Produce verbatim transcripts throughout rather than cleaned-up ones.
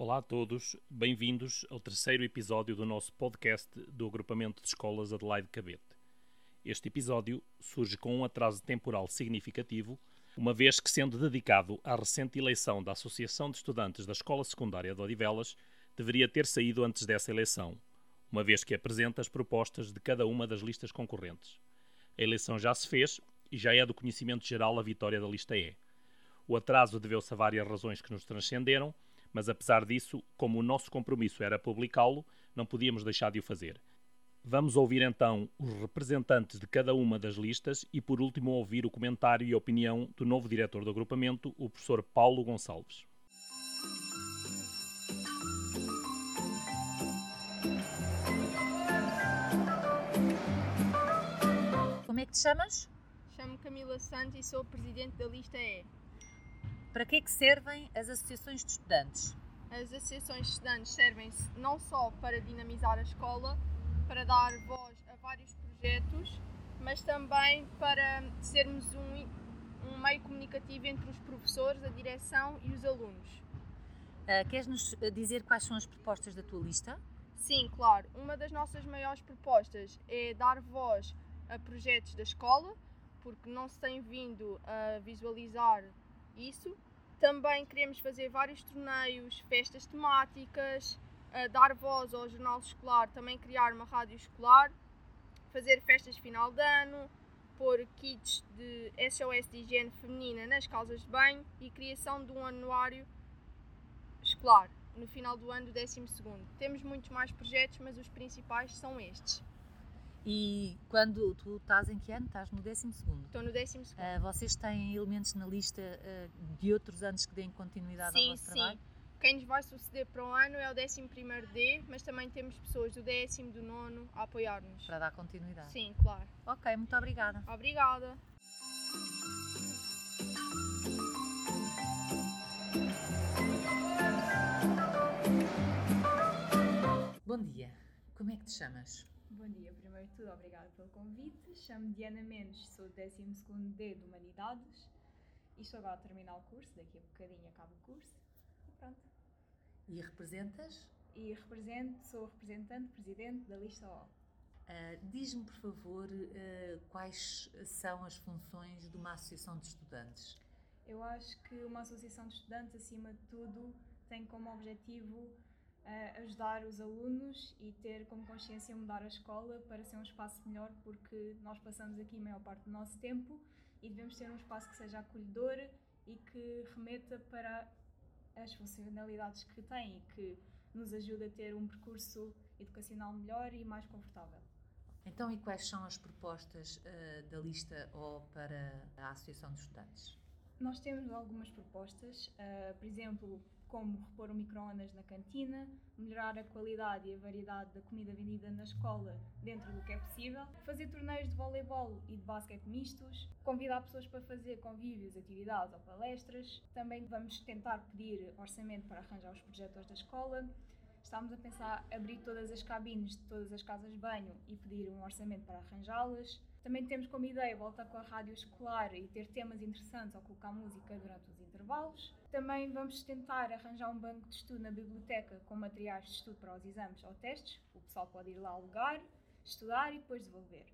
Olá a todos, bem-vindos ao terceiro episódio do nosso podcast do Agrupamento de Escolas Adelaide Cabete. Este episódio surge com um atraso temporal significativo, uma vez que, sendo dedicado à recente eleição da Associação de Estudantes da Escola Secundária de Odivelas, deveria ter saído antes dessa eleição, uma vez que apresenta as propostas de cada uma das listas concorrentes. A eleição já se fez e já é do conhecimento geral a vitória da lista E. O atraso deveu-se a várias razões que nos transcenderam, mas apesar disso, como o nosso compromisso era publicá-lo, não podíamos deixar de o fazer. Vamos ouvir então os representantes de cada uma das listas e por último ouvir o comentário e a opinião do novo diretor do agrupamento, o professor Paulo Gonçalves. Como é que te chamas? Chamo-me Camila Santos e sou presidente da lista E. Para que é que servem as associações de estudantes? As associações de estudantes servem-se não só para dinamizar a escola, para dar voz a vários projetos, mas também para sermos um, um meio comunicativo entre os professores, a direção e os alunos. Uh, Queres-nos dizer quais são as propostas da tua lista? Sim, claro. Uma das nossas maiores propostas é dar voz a projetos da escola, porque não se tem vindo a visualizar isso. Também queremos fazer vários torneios, festas temáticas, dar voz ao jornal escolar, também criar uma rádio escolar, fazer festas de final de ano, pôr kits de S O S de higiene feminina nas casas de banho e criação de um anuário escolar no final do ano do décimo segundo. Temos muitos mais projetos, mas os principais são estes. E quando tu estás em que ano? Estás no décimo segundo? Estou no décimo segundo. Uh, vocês têm elementos na lista uh, de outros anos que deem continuidade sim, ao vosso sim. trabalho? Quem nos vai suceder para o ano é o décimo primeiro D, mas também temos pessoas do décimo, do nono a apoiar-nos. Para dar continuidade? Sim, claro. Ok, muito obrigada. Obrigada. Bom dia, como é que te chamas? Bom dia, primeiro de tudo, obrigada pelo convite. Chamo-me Diana Mendes, sou do décimo segundo D de Humanidades e estou agora a terminar o curso, daqui a bocadinho acabo o curso e pronto. E representas? E represento, sou representante, presidente da lista O. Uh, Diz-me, por favor, uh, quais são as funções de uma associação de estudantes? Eu acho que uma associação de estudantes, acima de tudo, tem como objetivo Uh, ajudar os alunos e ter como consciência mudar a escola para ser um espaço melhor, porque nós passamos aqui a maior parte do nosso tempo e devemos ter um espaço que seja acolhedor e que remeta para as funcionalidades que tem e que nos ajude a ter um percurso educacional melhor e mais confortável. Então, e quais são as propostas uh, da lista O para a Associação de Estudantes? Nós temos algumas propostas, uh, por exemplo, como repor o micro-ondas na cantina, melhorar a qualidade e a variedade da comida vendida na escola dentro do que é possível, fazer torneios de voleibol e de basquete mistos, convidar pessoas para fazer convívios, atividades ou palestras. Também vamos tentar pedir orçamento para arranjar os projetores da escola. Estamos a pensar em abrir todas as cabines de todas as casas de banho e pedir um orçamento para arranjá-las. Também temos como ideia voltar com a rádio escolar e ter temas interessantes ou colocar música durante os intervalos. Também vamos tentar arranjar um banco de estudo na biblioteca com materiais de estudo para os exames ou testes. O pessoal pode ir lá alugar, estudar e depois devolver.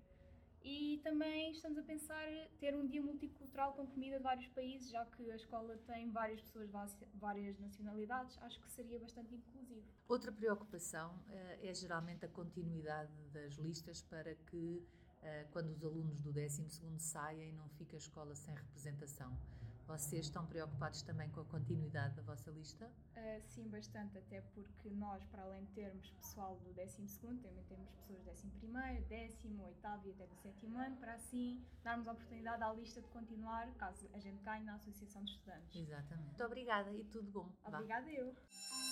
E também estamos a pensar ter um dia multicultural com comida de vários países, já que a escola tem várias pessoas de várias nacionalidades. Acho que seria bastante inclusivo. Outra preocupação uh, é geralmente a continuidade das listas para que Uh, quando os alunos do décimo segundo saem, não fica a escola sem representação. Vocês estão preocupados também com a continuidade da vossa lista? Uh, sim, bastante, até porque nós, para além de termos pessoal do décimo segundo, também temos pessoas do décimo primeiro, décimo, oitavo e até do sétimo ano, para assim darmos a oportunidade à lista de continuar, caso a gente ganhe na Associação de Estudantes. Exatamente. Muito obrigada e tudo bom. Obrigada Vá. eu.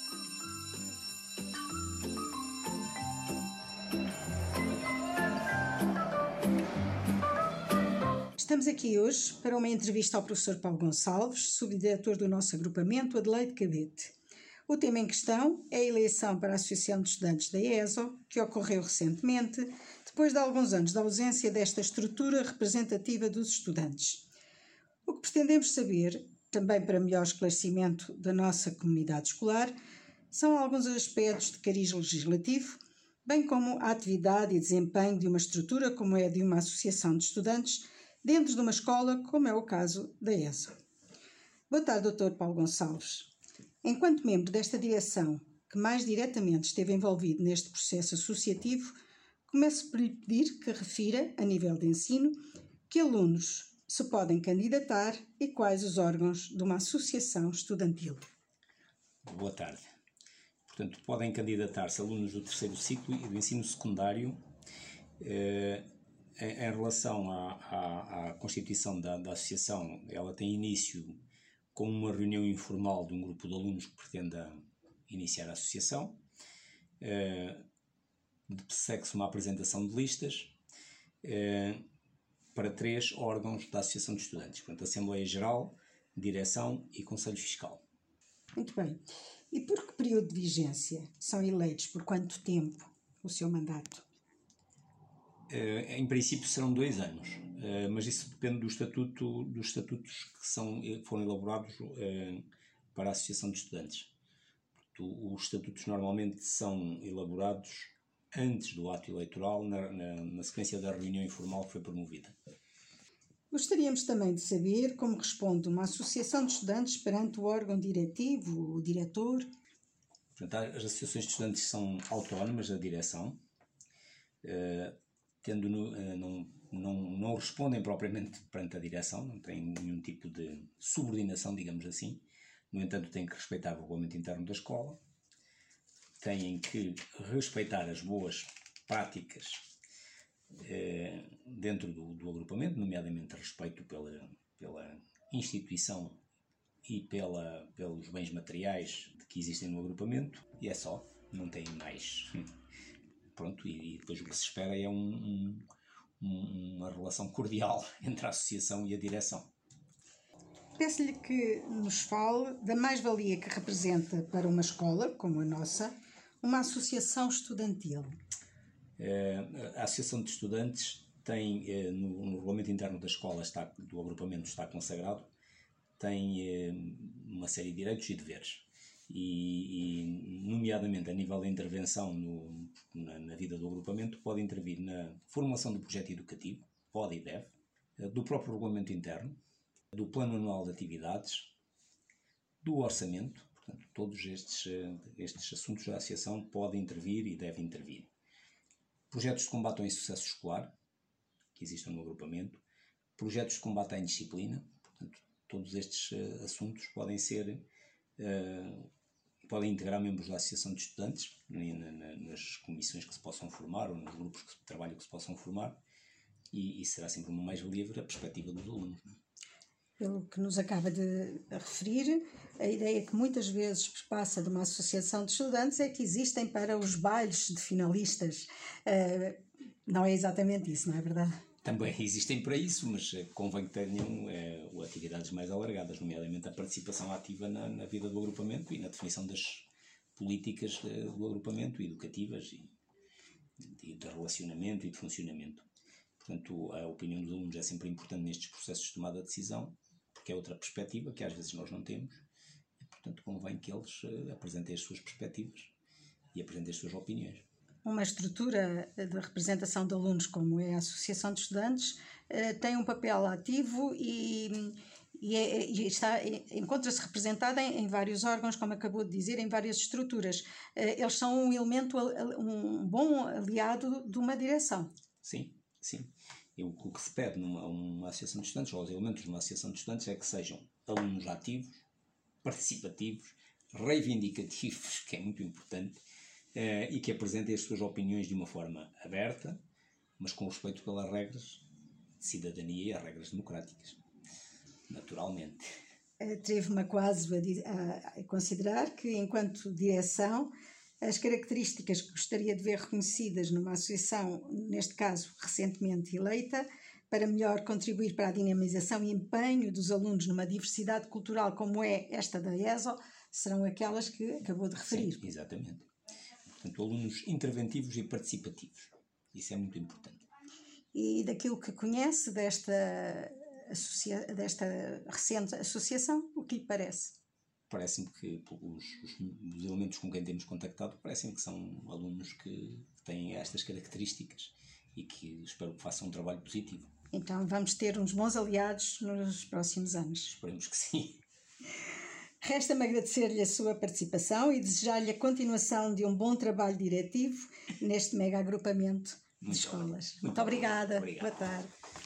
Estamos aqui hoje para uma entrevista ao professor Paulo Gonçalves, subdiretor do nosso agrupamento Adelaide Cabete. O tema em questão é a eleição para a Associação de Estudantes da E S O, que ocorreu recentemente, depois de alguns anos de ausência desta estrutura representativa dos estudantes. O que pretendemos saber, também para melhor esclarecimento da nossa comunidade escolar, são alguns aspectos de cariz legislativo, bem como a atividade e desempenho de uma estrutura como é a de uma associação de estudantes dentro de uma escola, como é o caso da E S O. Boa tarde, doutor Paulo Gonçalves. Enquanto membro desta direção, que mais diretamente esteve envolvido neste processo associativo, começo por lhe pedir que refira, a nível de ensino, que alunos se podem candidatar e quais os órgãos de uma associação estudantil. Boa tarde. Portanto, podem candidatar-se alunos do terceiro ciclo e do ensino secundário. Eh, em, em relação à, à, à constituição da, da associação, ela tem início com uma reunião informal de um grupo de alunos que pretenda iniciar a associação. Eh, segue-se uma apresentação de listas eh, para três órgãos da Associação de Estudantes, portanto, Assembleia Geral, Direção e Conselho Fiscal. Muito bem. E por que período de vigência? São eleitos por quanto tempo o seu mandato? Uh, em princípio serão dois anos, uh, mas isso depende do estatuto, dos estatutos que são, foram elaborados uh, para a Associação de Estudantes. Portanto, os estatutos normalmente são elaborados antes do ato eleitoral, na, na, na sequência da reunião informal que foi promovida. Gostaríamos também de saber como responde uma associação de estudantes perante o órgão diretivo, o diretor. Portanto, as associações de estudantes são autónomas da direção, uh, tendo no, uh, não, não, não respondem propriamente perante a direção, não têm nenhum tipo de subordinação, digamos assim. No entanto, têm que respeitar o regulamento interno da escola, têm que respeitar as boas práticas eh, dentro do, do agrupamento, nomeadamente respeito pela, pela instituição e pela, pelos bens materiais que existem no agrupamento, e é só, não tem mais. Pronto, e, e depois o que se espera é um, um, um, uma relação cordial entre a associação e a direção. Peço-lhe que nos fale da mais-valia que representa para uma escola, como a nossa, uma associação estudantil. A Associação de Estudantes tem, no, no regulamento interno da escola, está, do agrupamento está consagrado, tem uma série de direitos e deveres. E, e nomeadamente a nível de intervenção no, na, na vida do agrupamento, pode intervir na formulação do projeto educativo, pode e deve, do próprio regulamento interno, do plano anual de atividades, do orçamento. Portanto, todos estes, estes assuntos da associação podem intervir e devem intervir. Projetos de combate ao insucesso escolar, que existem no agrupamento, projetos de combate à indisciplina. Portanto, todos estes uh, assuntos podem ser, uh, podem integrar membros da associação de estudantes, na, na, nas comissões que se possam formar ou nos grupos de trabalho que se possam formar, e, e será sempre uma mais-valia ver a perspectiva dos alunos. Pelo que nos acaba de referir, a ideia que muitas vezes passa de uma associação de estudantes é que existem para os bailes de finalistas. Uh, não é exatamente isso, não é verdade? Também existem para isso, mas convém que tenham é, atividades mais alargadas, nomeadamente a participação ativa na, na vida do agrupamento e na definição das políticas de, do agrupamento, educativas e de, de relacionamento e de funcionamento. Portanto, a opinião dos alunos é sempre importante nestes processos de tomada de decisão, porque é outra perspectiva que às vezes nós não temos, e portanto convém que eles uh, apresentem as suas perspectivas e apresentem as suas opiniões. Uma estrutura de representação de alunos como é a Associação de Estudantes uh, tem um papel ativo e, e, é, e está, encontra-se representada em, em vários órgãos, como acabou de dizer, em várias estruturas. Uh, eles são um elemento, um bom aliado de uma direção. Sim, sim. E o que se pede numa uma associação de estudantes, ou os elementos de uma associação de estudantes, é que sejam alunos ativos, participativos, reivindicativos, que é muito importante, eh, e que apresentem as suas opiniões de uma forma aberta, mas com respeito pelas regras de cidadania e as regras democráticas, naturalmente. Atrevo-me quase a, a considerar que, enquanto direção, as características que gostaria de ver reconhecidas numa associação, neste caso recentemente eleita, para melhor contribuir para a dinamização e empenho dos alunos numa diversidade cultural como é esta da E S O, serão aquelas que acabou de referir. Sim, exatamente. Portanto, alunos interventivos e participativos. Isso é muito importante. E daquilo que conhece desta, associa- desta recente associação, o que lhe parece? parece-me que os, os, os elementos com quem temos contactado parecem que são alunos que têm estas características e que espero que façam um trabalho positivo. Então vamos ter uns bons aliados nos próximos anos. Esperemos que sim. Resta-me agradecer-lhe a sua participação e desejar-lhe a continuação de um bom trabalho diretivo neste mega agrupamento de Muito escolas. Muito, Muito obrigada. obrigado. Boa tarde.